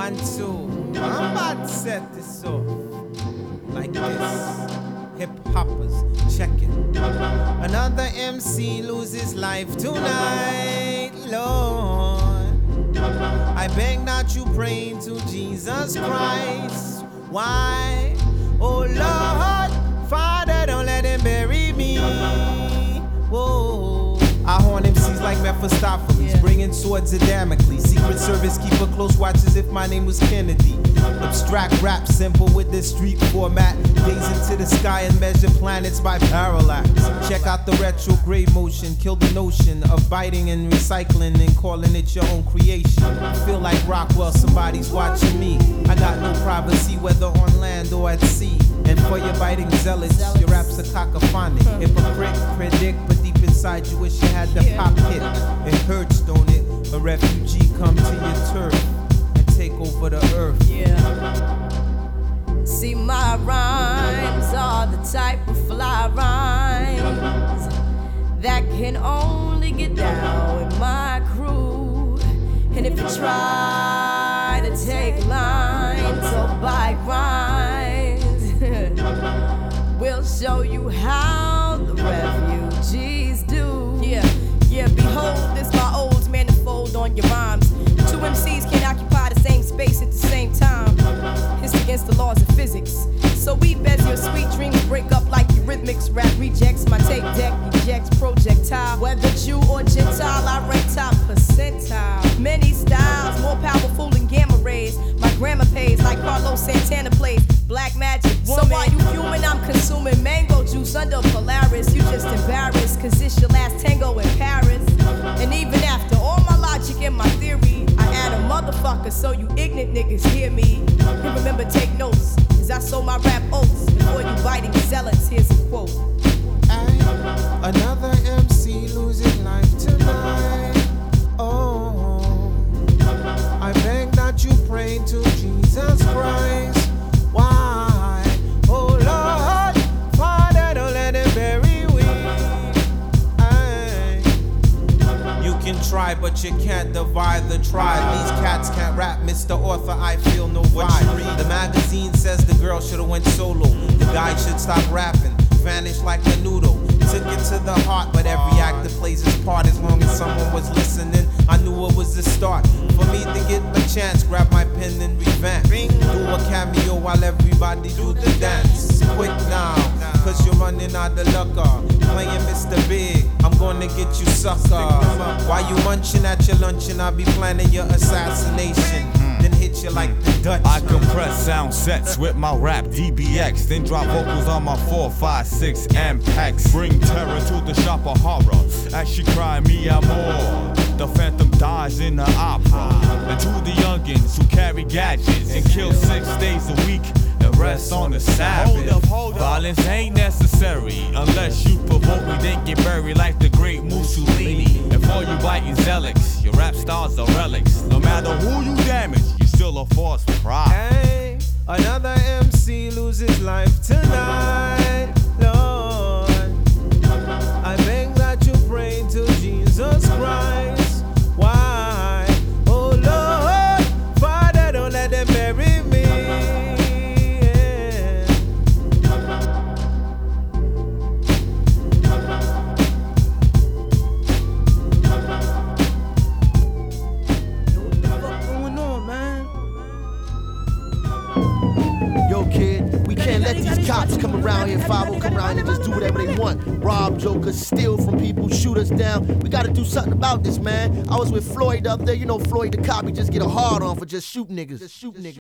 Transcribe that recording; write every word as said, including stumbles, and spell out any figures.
One, two. I'm about to set this off like this. Hip hoppers, check it. Another M C loses life tonight, Lord. I beg that you pray to Jesus Christ. Why? Oh Lord, Father, don't let him bury me. Whoa. I horn M Cs like Mephistopheles, yeah. Bringing swords of Damocles. Secret Service keep a close watch as if my name was Kennedy. Abstract rap, simple with this street format. Gaze into the sky and measure planets by parallax. Check out the retrograde motion, kill the notion of biting and recycling and calling it your own creation. Feel like Rockwell, somebody's watching me. I got no privacy, whether on land or at sea. And for your biting zealots, your rap's a cacophonic. Hypocrite, predict, but deep inside you wish you had the pop hit. It hurts, don't it? A refugee come to your turf and take over the earth. Yeah. See, my rhymes are the type of fly rhymes that can only get down with my crew. And if you try to take lines or bite rhymes, we'll show you how the refugees do. Yeah, yeah, behold this my old manifold on your rhymes. Two M Cs can't occupy the same space at the same time. It's against the laws of physics. So we beds your sweet dreams break up like eurythmics. Rap rejects my tape deck, ejects projectile. Whether Jew or Gentile, I rank top percentile. Many styles, more powerful than gamma rays. My grammar pays like Carlos Santana plays Black Magic Woman. So while you fuming, I'm consuming mango juice under Polaris. You just embarrassed, cause it's your last tango in Paris. And even after all my logic and my theory, I add a motherfucker so you ignorant niggas hear me. And remember, take notes, cause I sold my rap oats before you biting zealots. Here's a quote. Ay, another M C losing life tonight. Oh, I beg that you pray to Jesus Christ. Why? Oh Lord, Father, don't let him bury we. Ay. You can try, but you can't divide the tribe. These cats can't rap, Mister Author, I feel no vibe. The magazine says the girl should've went solo. The guy should stop rapping, vanish like Menudo. Took it to the heart, but every actor plays his part. As long as someone was listening, I knew it was the start. For me to get my chance, grab my pen and revamp. Do a cameo while everybody do the dance. Quick now, cause you're running out of luck. Playing Mister Big, I'm gonna get you sucker. While you munching at your luncheon, I'll be planning your assassination. Then hit you like the Dutch. I compress sound sets with my rap D B X, then drop vocals on my four, five, six M X. Bring terror to the shop of horror as she cry me amor. The phantom dies in the opera. And to the youngins who carry gadgets and kill six days a week and rest on the Sabbath. Hold up, hold up. Violence ain't necessary unless you provoke me, then get buried like the great Mussolini. And for you biting zealots, your rap stars are relics. No matter who you damage, you still a force for pride. Hey, another M C loses life tonight, Lord. I beg that you pray to Jesus Christ. Why? Oh Lord, Father, don't let them bury me. Let these cops come around here, five oh come around and just do whatever they want. Rob jokers, steal from people, shoot us down. We gotta do something about this, man. I was with Floyd the other day. You know Floyd the cop, he just get a hard on for just shooting niggas. Just shooting niggas.